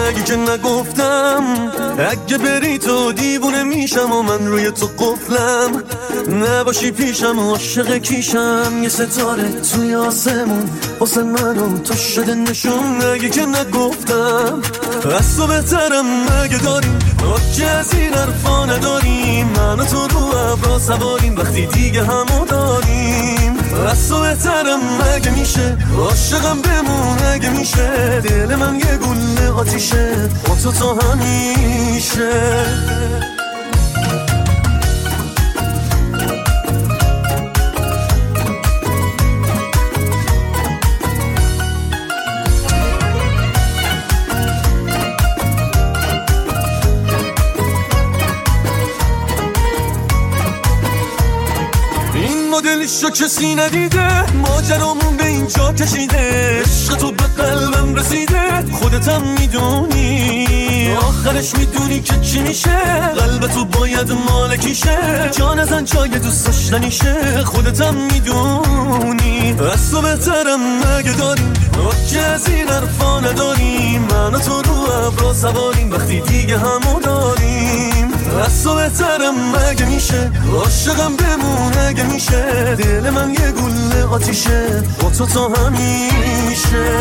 مگه که نگفتم اگه بری تو دیوونه میشم و من روی تو قفلم، نباشی پیشم و عاشق کیشم، یه ستاره توی آسمون واسه من و تو شده نشون. مگه که نگفتم از تو بهترم مگه داریم که از این حرفا نداریم، من و تو رو ابرا سواریم وقتی دیگه همو داریم. از تو بهترم مگه میشه عاشقم بمون اگه میشه، دل من یه گله آتیشه با تو تا همیشه. مدلشو کسی ندیده، ماجرامون به اینجا کشیده، عشق تو به قلبم رسیده، خودتم میدونی آخرش میدونی که چی میشه، قلب تو باید مالکیشه، جان ازن جای دوست داشتنیشه، خودتم میدونی از تو بهترم مگه داریم که از این حرفا نداریم، من و تو رو ابرا سواریم وقتی دیگه همو داریم. از تو بهترم مگه میشه عاشقم بمون اگه میشه، دل من یه گله آتیشه با تو تا همیشه.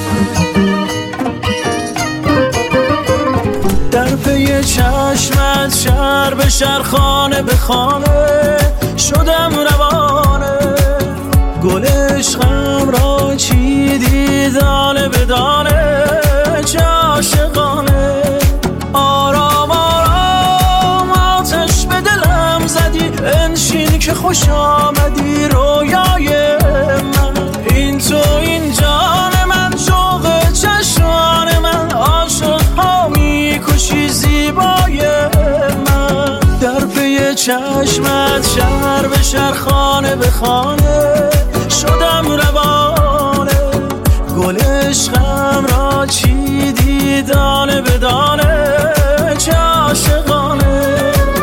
در پی چشمت شهر به شهر خانه به خانه شدم روانه، گل عشقم را چیدی دانه به دانه، چه عاشقانه. آرام آرام آتش به دلم زدی، انشین که خوش آمدی رویای من، این تو این جان من، شوق چشمان من، عاشق ها میکشی زیبای من. در پی چشمت شهر به شهر خانه به خانه شدم روانه، گل عشقم را چیدی دانه به دانه، چه عاشقانه.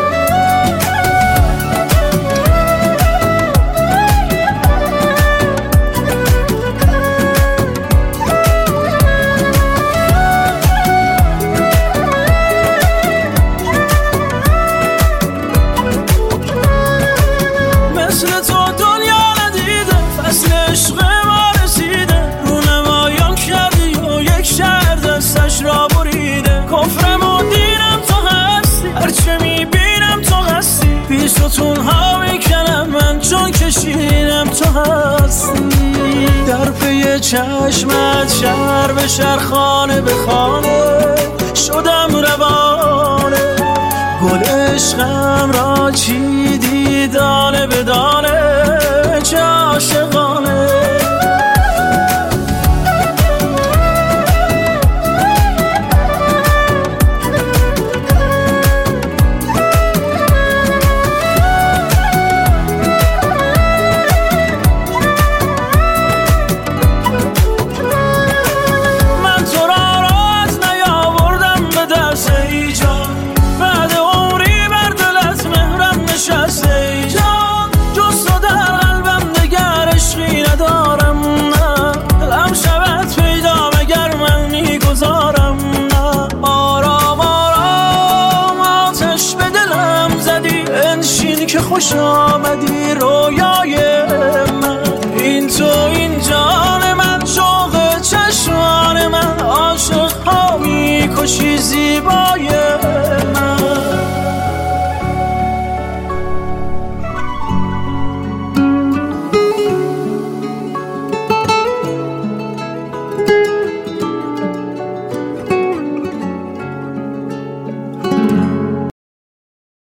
ستونها میکنم من چون کشیدم تو هستی. در پی چشمت شهر به شهر خانه به خانه شدم روانه، گل عشقم را چیدی دانه به دانه، چه عاشقانه. خوش آمدی رویا